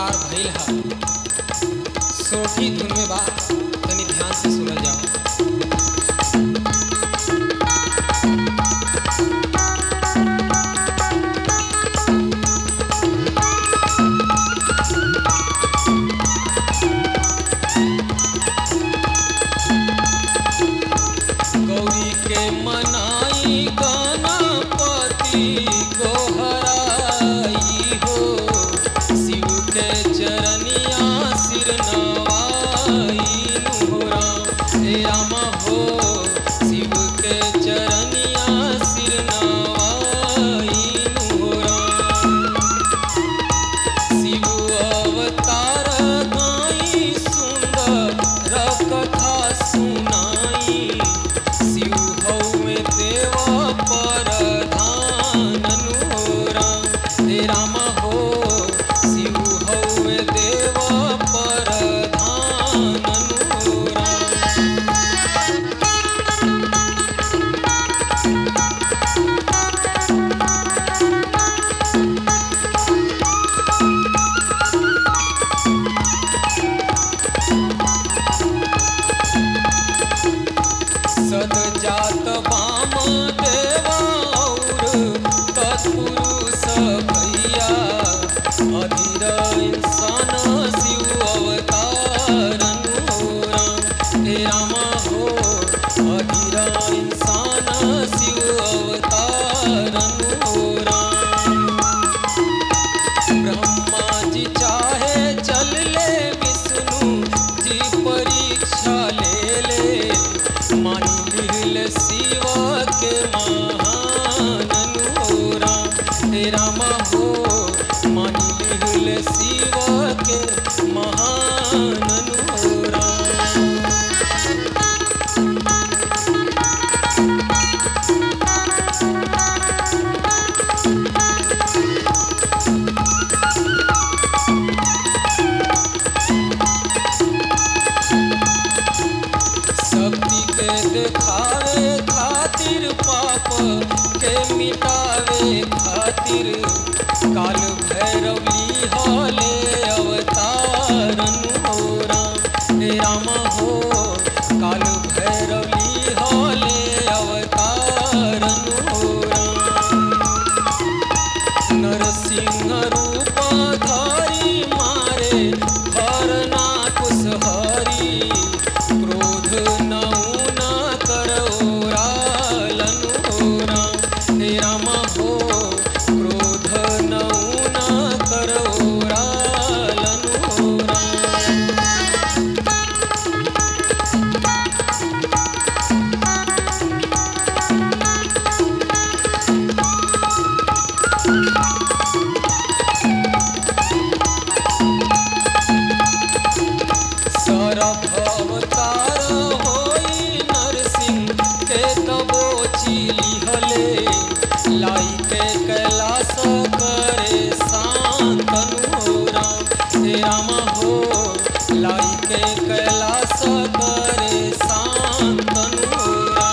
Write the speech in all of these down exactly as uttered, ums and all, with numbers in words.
अवतार भइल है। सोठी धुन में बा, तनी ध्यान से सुनल जाओ। गौरी के मनाई गणपति को हराई हो, शिव के चरनिया सिर नवाई नुहरा। हे रामा हो, शिव के चरनिया सिर नवाई नुहरा। शिव अवतार गाई सुंदर कथा सुनाई, शिव हउए देव परधान नुहरा। हे रामा हो, शिव हउए देव परधान नुहरा। सदजात वाम देव और तत्पुरुष भैया, अधीर इंसान शिव अवतार नुहरा। हे रामा हो, अधीर इंसान शिव अवतार नुहरा। ब्रह्मा जी चाहे चल ले, विष्णु जी परीक्षा ले ले, मानी लिहल शिव के महान नुहरा। हे रामा हो, मानी लिहल शिव के महान नुहरा। शक्ति के देखावे खातिर, पाप के मिटावे खातिर, काल भैरव लिहले अवतार नुहरा। हे रामा हो, काल भैरव लिहले अवतार नुहरा। नरसिंह रूप धारी मारे हरना कुशहरी, क्रोध नऊ न करओरा नुहरा। हे रामा हो, क्रोध नऊ न करओरा नुहरा। सरभ अवतार होई नरसिंह के दबोची लिहले, लाई के कैलाश करे शांत नुहरा। हे रामा हो, लाई के कैलाश करे शांत नुहरा।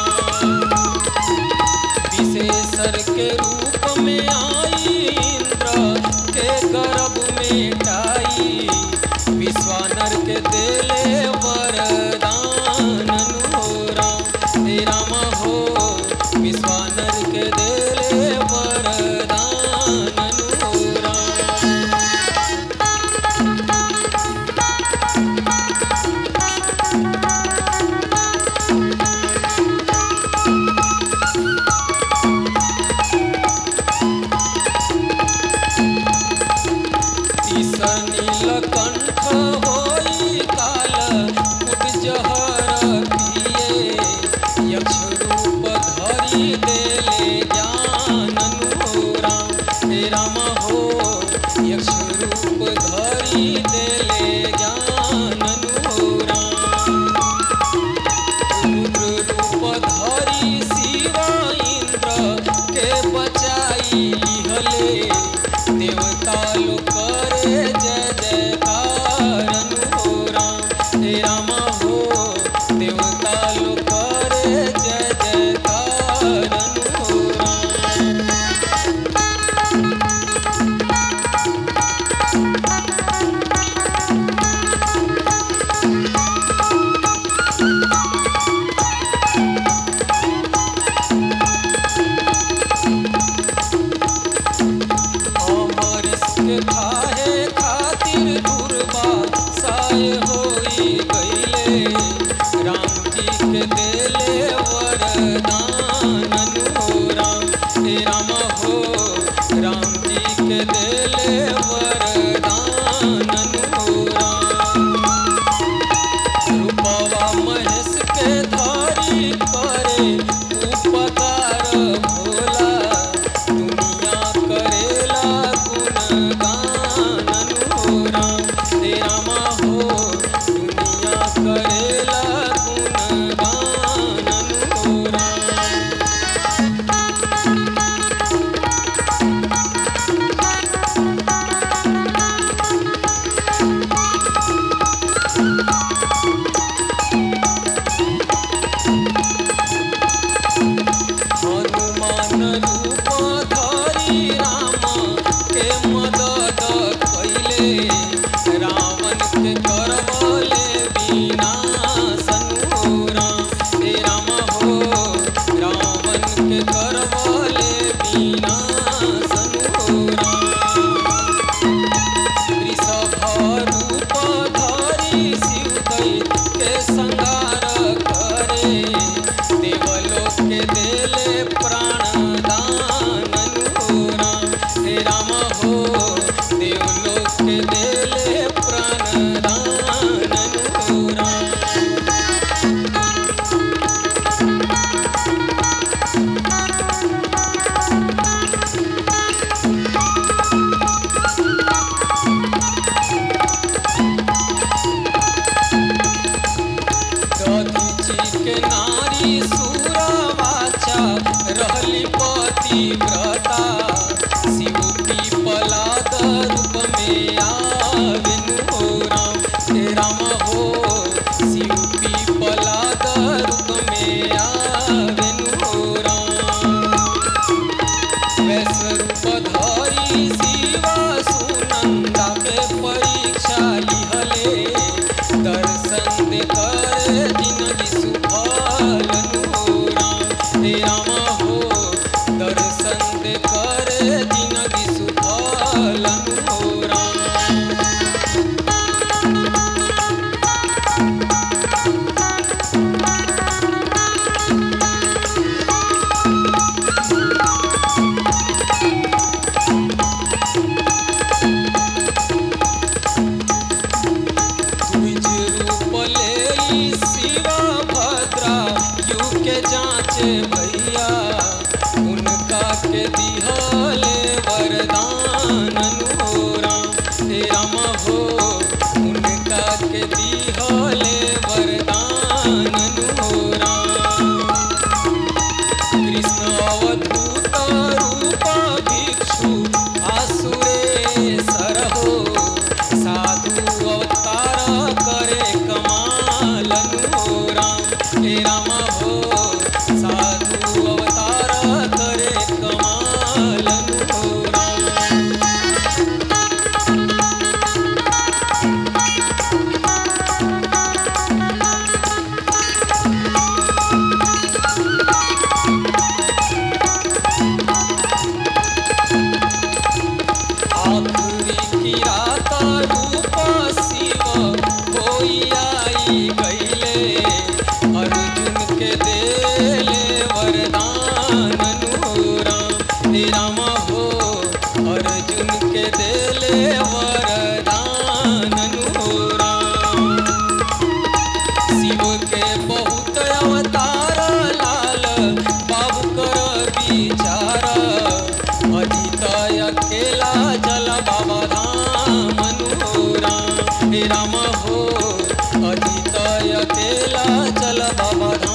विशेषर के रूप में आई, इंद्र के गर्भ में टाई, विश्वानर के देले वरदान नुहरा। हे रामा हो, विश्वानर के देले वरदान नुहरा। के करवले बिना सनुरा हे राम हो रावण के करवले बिना सनुरा वृषभ रूप धरि शिव दैत्य के संहार करे देवलोक के देले प्राण दान अनुरा हे राम हो देवलोक के देले प्राण दान अनुरा दधीचि के नारी सुरवाचा रहली पतिव्रता शिव पीपलाद रूप में आवेनु हो राम हे राम हो शिव पीपलाद रूप में आवेनु हो राम वैश्व रूप धरि शिव सुनंदा के परीक्षा लिहले दर्शन दे कर जिनगी सुफल अनुरा हे राम हो दर्शन दे कर जिनगी सुफल अनुरा द्विज रूप लेई शिव भद्रा यू के जांचे भैया उनका के दिहले वरदान अनुरा हे राम हो उनका के दिहले वरदान अनुरा कृष्ण अवधूत रूप भिक्षु आसुरेश्वर हो साधु अवतार करे कमाल अनुरा हे राम हो साधु अवतार करे कमाल अनुरा आखुरी की रात रूप शिव होई आई गईले अर्जुन के देले वरदान अनुरा हे राम हो अर्जुन के देले वरदान अनुरा शिव के बहुत अवतार लाल बाबू कर विचार अजित अकेला जल बाबा धाम अनुरा हे राम हो अजित अकेला चल बाबा धाम